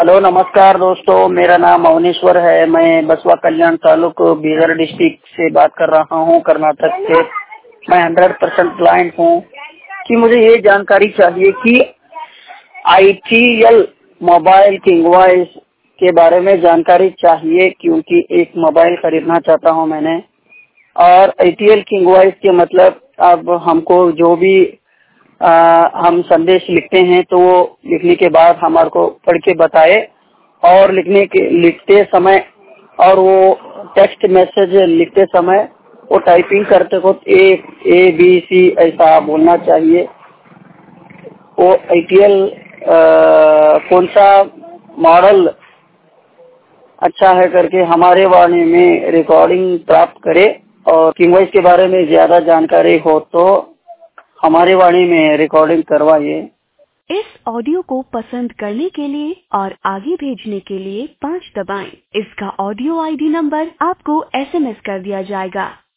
Hello, नमस्कार दोस्तों। मेरा नाम अवनेश्वर है। मैं बसवा कल्याण तालुक बीदर डिस्ट्रिक्ट से बात कर रहा हूँ, कर्नाटक से। मैं 100% क्लाइंट हूँ कि मुझे ये जानकारी चाहिए कि ITL मोबाइल किंग वॉइस के बारे में जानकारी चाहिए, क्योंकि एक मोबाइल खरीदना चाहता हूँ मैंने। और ITL किंग वॉइस के मतलब अब हमको जो भी हम संदेश लिखते हैं तो वो लिखने के बाद हमारे को पढ़ के बताए, और लिखते समय और वो टेक्स्ट मैसेज लिखते समय वो टाइपिंग करते वक्त ABC ऐसा बोलना चाहिए। वो ITL कौन सा मॉडल अच्छा है करके हमारे वाणी में रिकॉर्डिंग प्राप्त करे, और किंग वॉइस के बारे में ज्यादा जानकारी हो तो हमारी वाणी में रिकॉर्डिंग करवाइए। इस ऑडियो को पसंद करने के लिए और आगे भेजने के लिए 5 दबाएं। इसका ऑडियो ID नंबर आपको SMS कर दिया जाएगा।